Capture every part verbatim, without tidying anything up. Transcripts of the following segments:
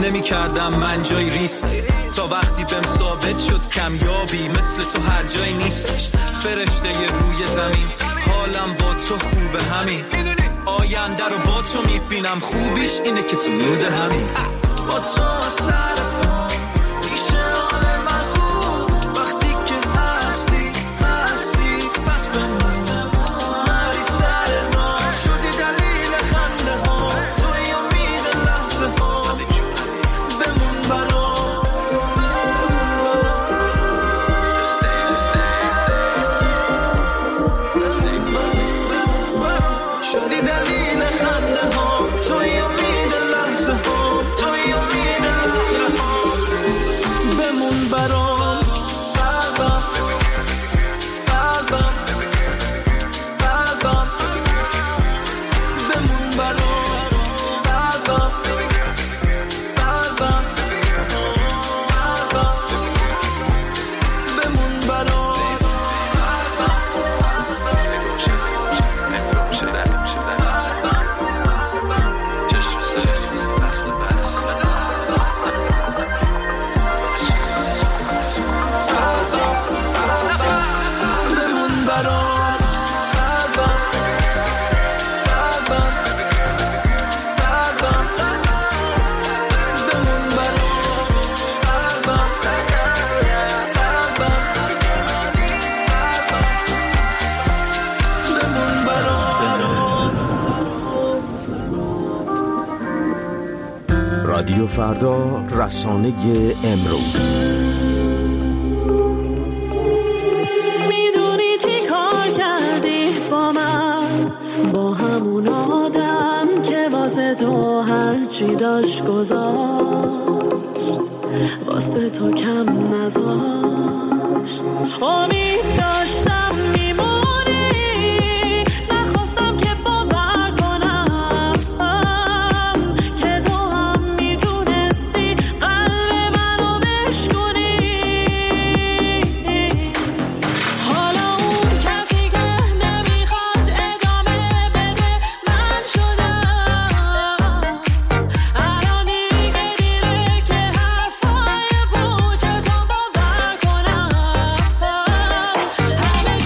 نمی کردم من جای ریسک تا وقتی بهم ثابت شد کمیابی مثل تو هر جای نیست. فرشته ی روی زمین حالم با تو خوبه همین. آینده رو با تو میبینم خوبیش اینه که تو نود همین. با تو سر میشه حال من خوب وقتی که هستی هستی پس بمون مری سر ما شدی دلیل خنده ها توی امید لحظه ها بمون برام شدی دلیل خنده ها توی امید لحظه ها توی امید لحظه ها بمون برام قلبم قلبم قلبم بمون برام قلبم قلبم قلبم بمون برام رادیو فردا، رسانه امروز. میدونی چی کار کردی با من، با همون آدم که واسه تو هرچی داشت گذاشت، واسه تو کم نذاشت. امید داشتم میمونی، نخواستم که باور کنم که تو هم میتونستی قلب منو بشکنی. حالا اون کسی که نمیخواد ادامه بده من شدم. الان دیگه دیره که حرفای پوچ تو باور کنم. همه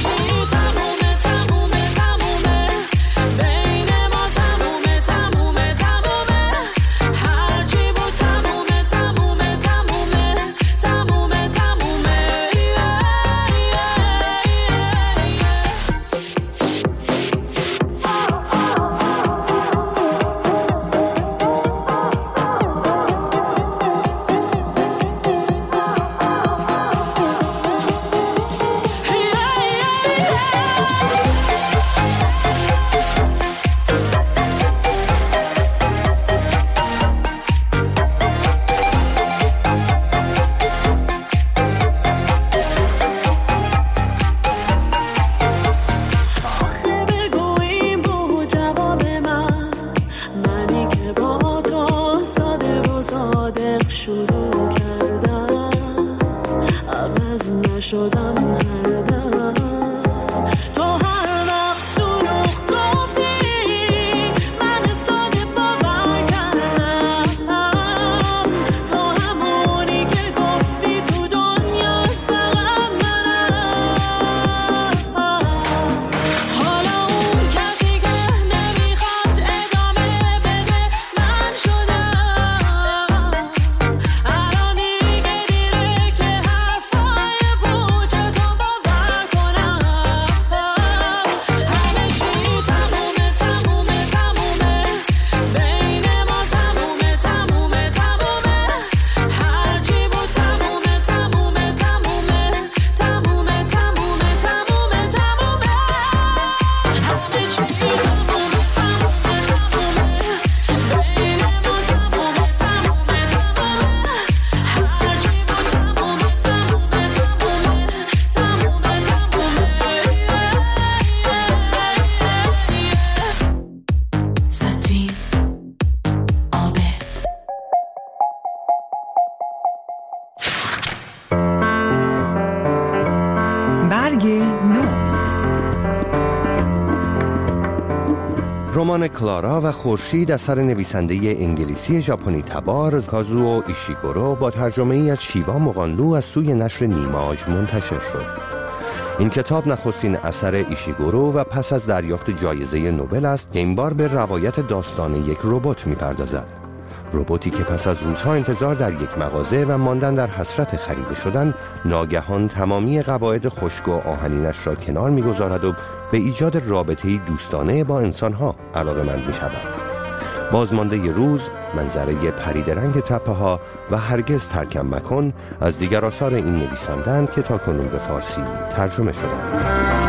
رمان کلارا و خورشید اثر نویسنده انگلیسی ژاپنی تبار کازوو ایشیگورو با ترجمه ای از شیوا مقانلو از سوی نشر نیماژ منتشر شد. این کتاب نخستین اثر ایشیگورو و پس از دریافت جایزه نوبل است که این بار به روایت داستان یک ربات می‌پردازد. رباتی که پس از روزها انتظار در یک مغازه و ماندن در حسرت خریده شدن، ناگهان تمامی قواعد خشک و آهنینش را کنار می‌گذارد و به ایجاد رابطه‌ای دوستانه با انسان‌ها علاقه‌مند می‌شود. بازمانده روز، منظره پرید رنگ تپه‌ها و هرگز ترکم مکن از دیگر آثار این نویسنده‌اند که تاکنون به فارسی ترجمه شدند.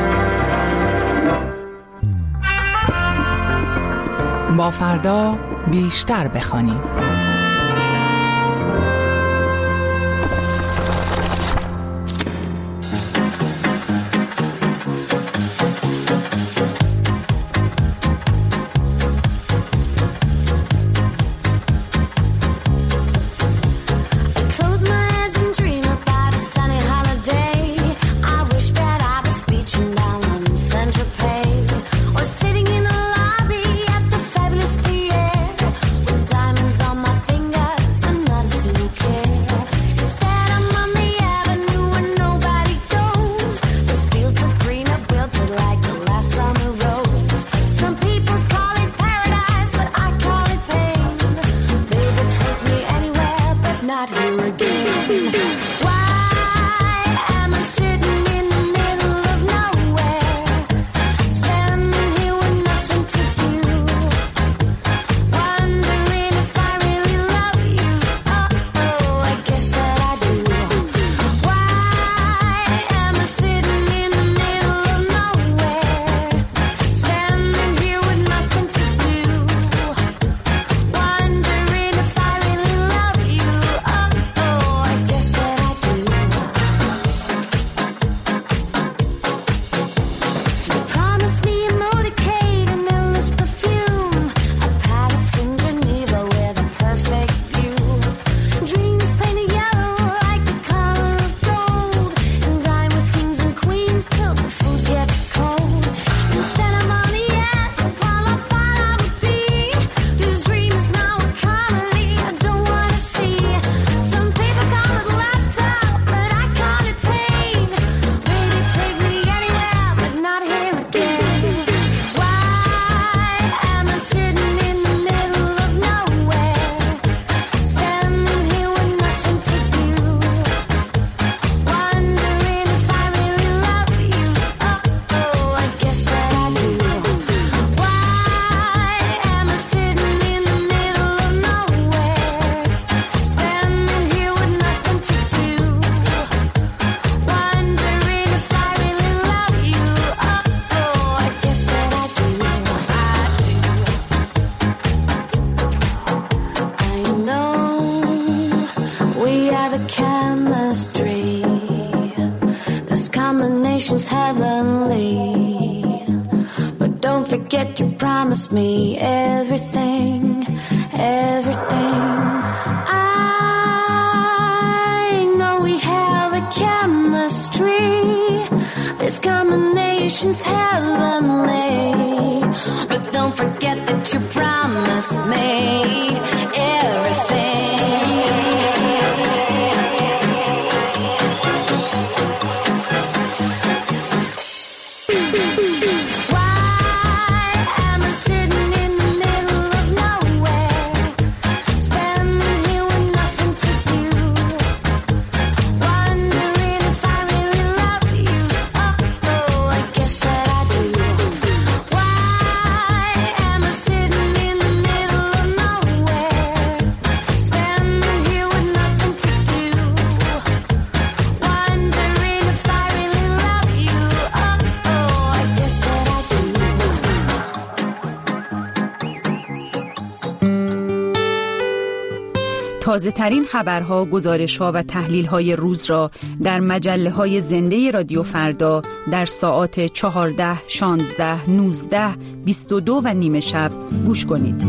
با فردا بیشتر بخوانیم. Heavenly, but don't forget you promised me everything, everything. I know we have a chemistry. This combination's heavenly, but don't forget that you promised me everything. تازه ترین خبرها، گزارش‌ها و تحلیل‌های روز را در مجله‌های زنده رادیو فردا در ساعات چهارده، شانزده، نوزده، بیست و دو و نیمه شب گوش کنید.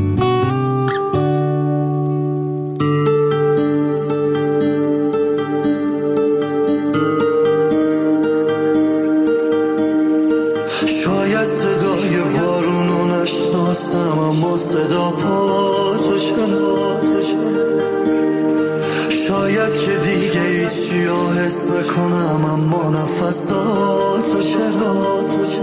شاید صدای بارون و نشناس نفسم اما صدا پا تو چرا. شاید که دیگه هیچی ها حس نکنم اما نفسات تو چرا.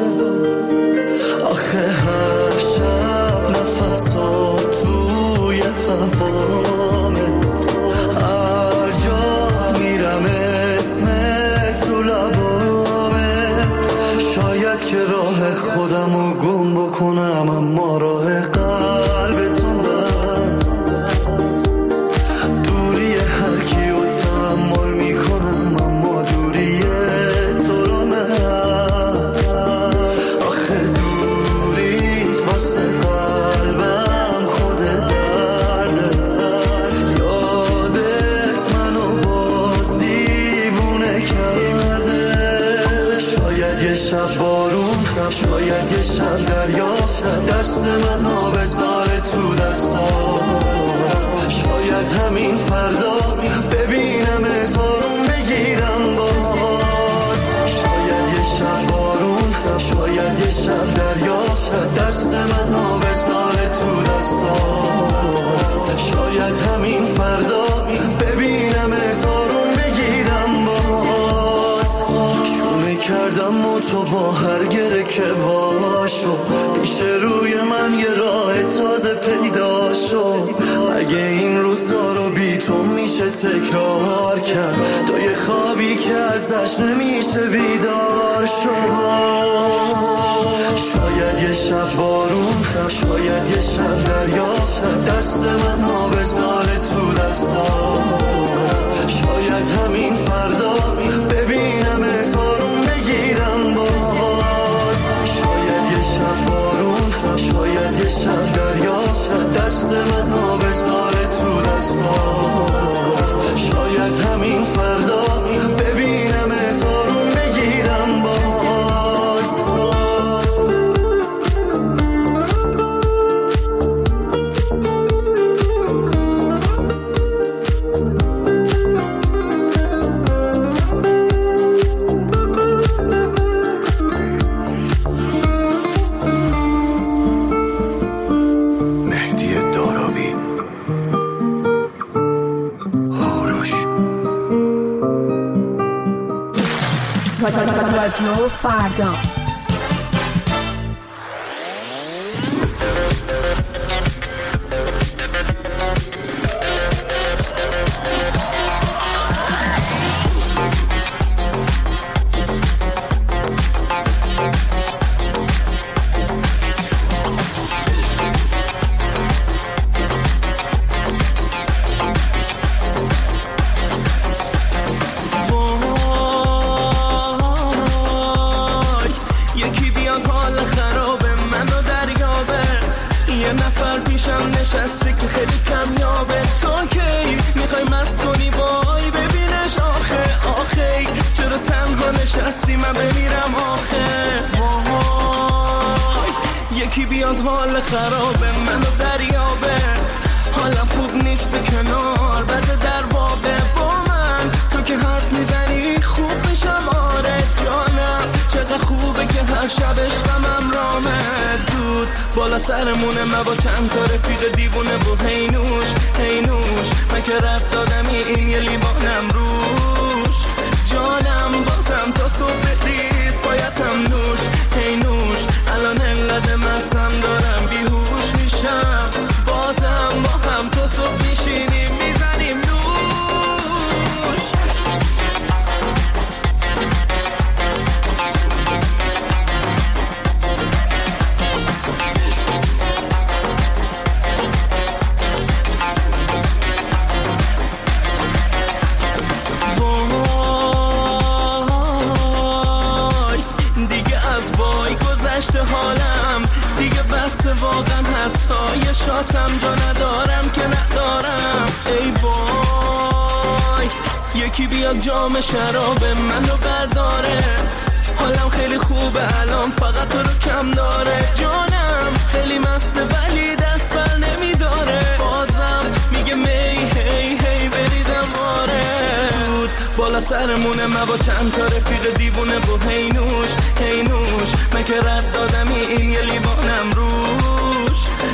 آخه هر شب نفسات توی هوامه، هر جا میرم اسمت تو لبامه. شاید که راه خودمو گم بکنم اما راه قلبتون دارم. دوری هر کیو تحمل میکنم اما دوری تو رو نه. آخه دوریت واسه قلبم خود درده. یادت منو باز دیوونه کرده. شاید یه شب بارون، شاید یه شب دریا، دست من آبزاره تو دستات. شاید همین فردا ببینم اتارون بگیرم باز. شاید یه شب بارون، شاید یه شب دریا، دست من آبزاره تو دستات. شاید همین فردا ببینم اتارون بگیرم باز. شونه کردم و تو با هر گره که واشو، پیش روی من یه راه تازه پیدا شد. اگه این روزا رو بی تو میشه تکرار کرد، تو یه خوابی که ازش نمیشه بیدار شد. شاید یه شب بارون، شاید یه شب دریا، دست من آبزاره تو دستات. شاید همین فردا ببینم اتارون بگیرم باز. شاید یه شب بارون، شاید یه شب دریا، دست من آبزاره تو دستات. شاید همین فردا ببینم اتارون بگیرم باز. رادیو فردا. نشستی من بمیرم آخه. وای یکی بیاد حال خرابه منو دریابه. حالم خوب نیست به کنار بده در بابه. با من تو که حرف میزنی خوب میشم آره جانم. چقدر خوبه که هر شب عشقم رامه. دود بالا سرمونه من با چند تا رفیق دیوونه و هینوش هینوش. من که رفت دادمی این یه لیوانم روش. جانم بازم تا صبح ریز بایدم نوش هی نوش. الان انقدر مستم دارم بیهوش میشم. بازم با هم تا صبح میشینیم میزنیم نوش. حالم دیگه بسته واقعا حتی یه شاتم جا ندارم که ندارم. ای وای یکی بیاد جام شراب منو برداره. حالم خیلی خوبه الان فقط تو رو کم داره. جانم خیلی مسته ولی دست بر نمیداره. بازم میگه می هی هی بریزم آره. دود بالا سرمونه من با چند تا رفیق دیوونه و هی نوش هی نوش. من که رد دادمی این یه لیوانم روش.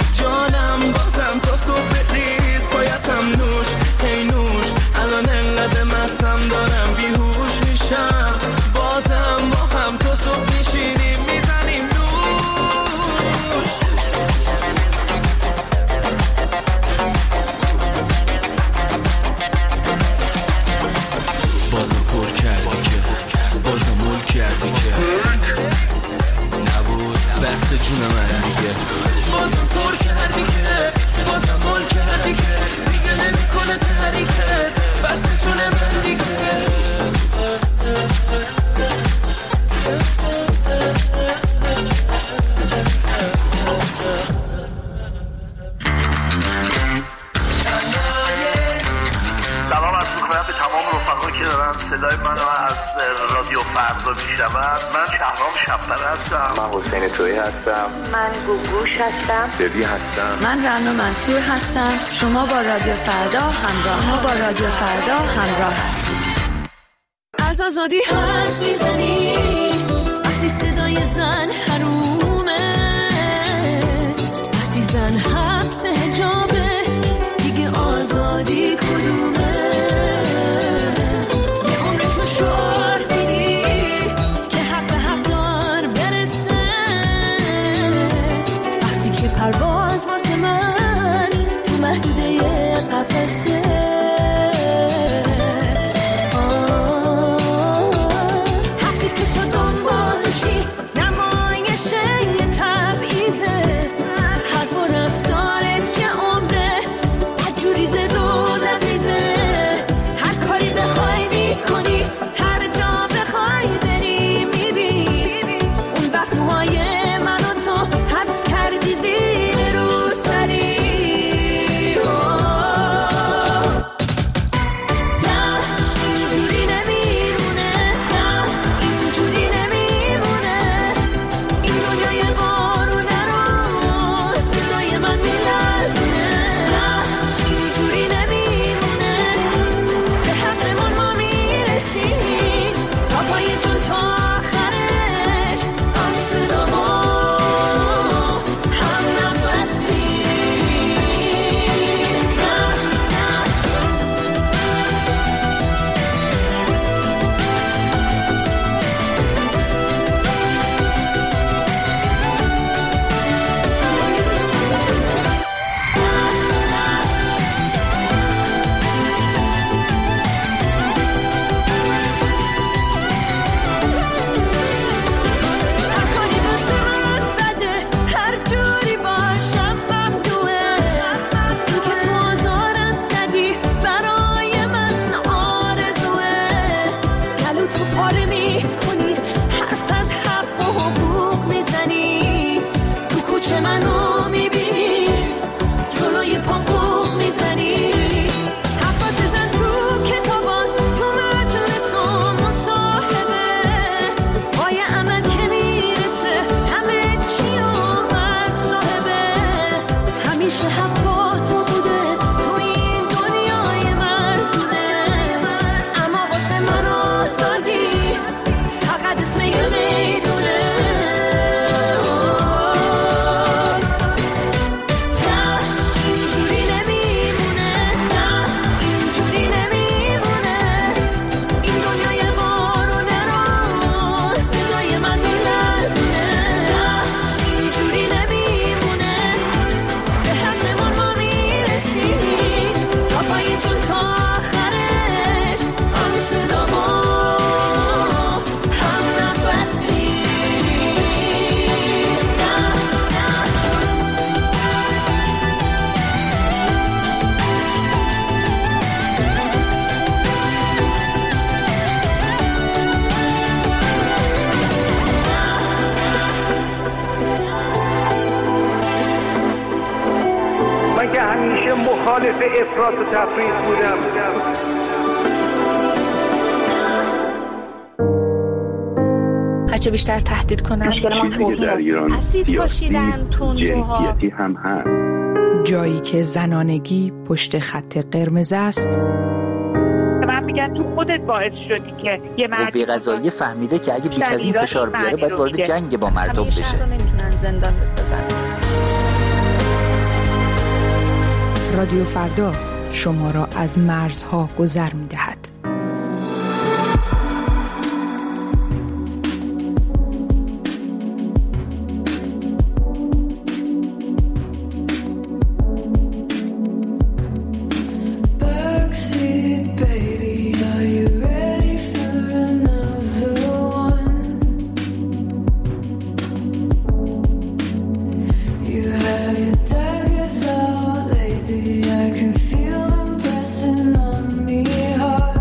فردا می شود. من شهرام شب‌پر هستم. من حسین تویی هستم. من گوگوش هستم. ببی هستم. من رنا منصور هستم. شما با رادیو فردا همراه ما با رادیو فردا همراه هستید. از آزادی حرف میزنی وقتی صدای زن حرومه، وقتی زن حبس حجابه دیگه آزادی کدومه؟ یه عمر تو شعار دیدی که حق به حق دار برسه، وقتی که پرواز واسه من تو محدوده قفسه. مخالف افراط و تفریط بودم. هرچه بیشتر تهدید کنن چیزی که در ایران اسید پاشیدن تندروها هم هست. جایی که زنانگی پشت خط قرمز است. من میگن تو خودت باعث شدی که یه مرد قوه قضاییه فهمیده که اگه بیش از این فشار بیاره باید وارد جنگ با مردم بشه. همیشه رو نمیتونن زندان بسازن. رادیو فردا شما را از مرزها گذر می‌دهد. I can feel them pressing on me hard.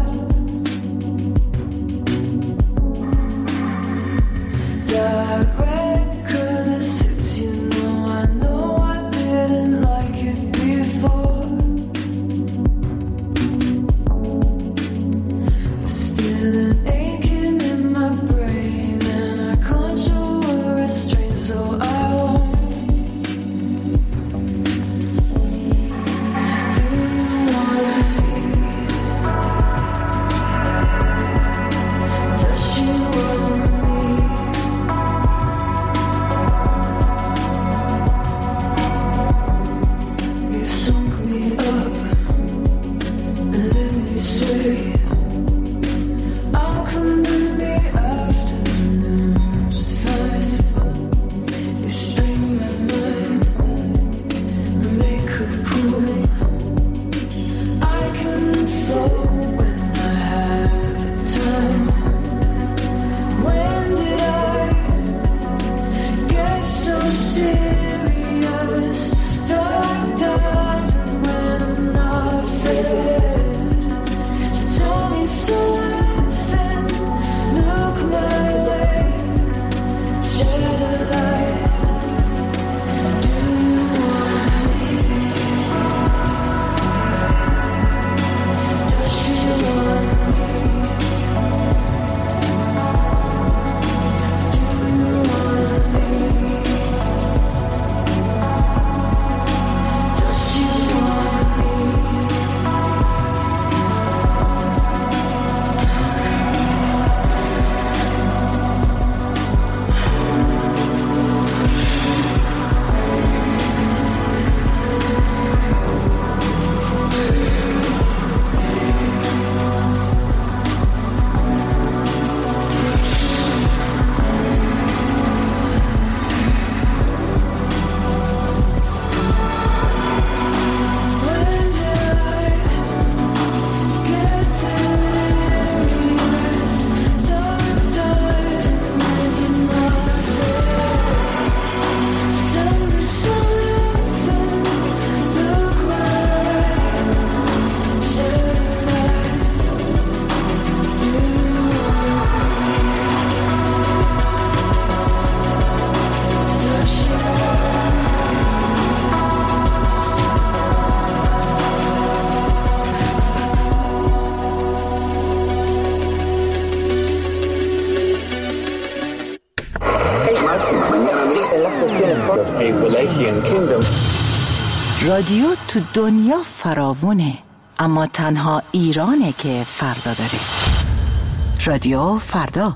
رادیو تو دنیا فراوونه، اما تنها ایرانه که فردا داره. رادیو فردا.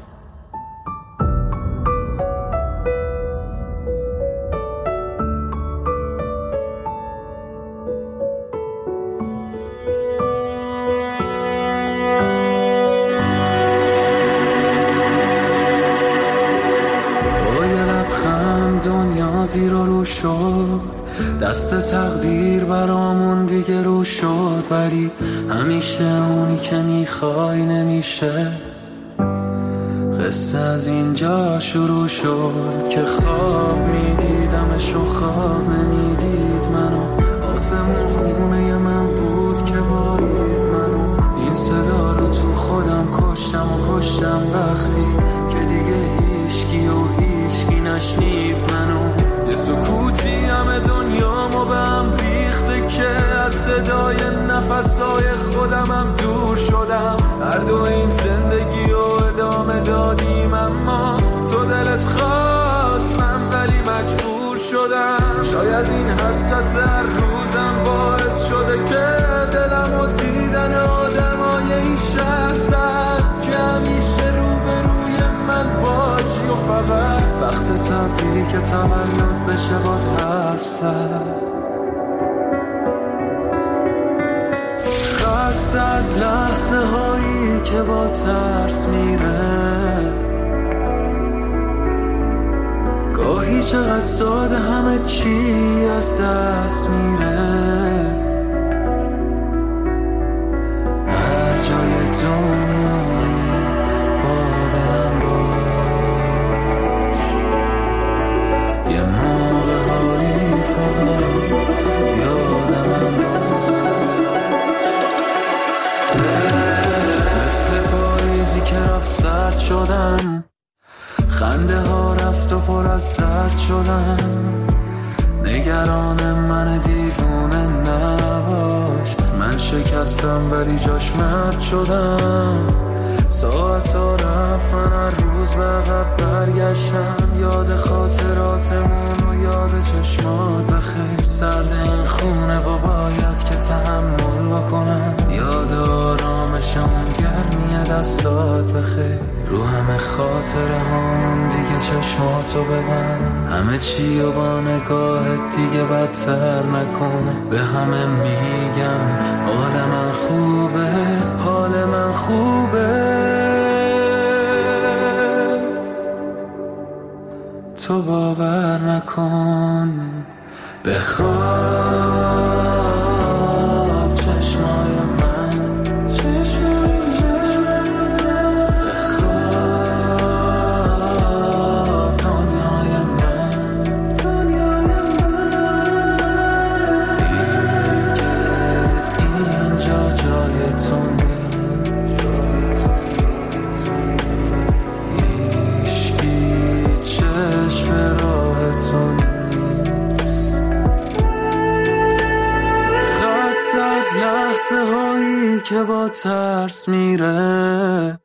زیر و رو شد، دست تقدیر برامون دیگه رو شد، ولی همیشه اونی که میخوای نمیشه. قصه از اینجا شروع شد که خواب میدیدمش و خواب نمیدید منو. آسمون خونه من بود که بارید منو. این صدا رو تو خودم کشتم و کشتم وقتی که دیگه هیچکی و هیچکی نشنید منو. یه سکوتی همه دنیامو به هم ریخته که از صدای نفسای خودمم دور شدم. هر دو این زندگی رو ادامه دادیم، اما تو دلت خواست من ولی مجبور شدم. شاید این حسرت هر روزم باعث شده که دلم و دیدن آدمای این شهر زد که همیشه روبروی من باشی و فقط وقت تبریک تولد بشه باز حرف زد. خسته از لحظه هایی که با ترس میره، گاهی چقدر ساده همه چی از دست میره. هر جای دنیایی با دلم باش، یه موقع هایی فقط یادم باش. مثل پاییزی که رفت سرد شدم، خنده ها رفت و پر از درد شدم. نگران من دیوونه نباش، من شکستم ولی جاش مرد شدم. ساعت ها رفت من هر روز به عقب برگشتم، یاد خاطراتمون و یاد چشمات بخیر. سرد این خونه و باید که تحمل بکنم، یاد آرامش اون گرمی دستات بخیر. رو همه خاطره هامون دیگه چشماتو ببند، همه چی و با نگاهت دیگه بدتر نکن. به همه میگم حال من خوبه، حال من خوبه. تو باور نکن، بخواب چشمای من، لحظه هایی که با ترس میره،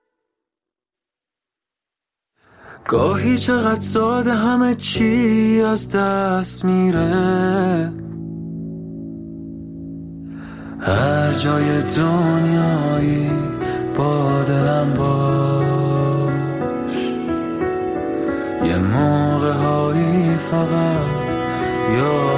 گاهی چقدر ساده همه چی از دست میره. هر جای دنیایی با دلم باش، یه موقع هایی فقط یا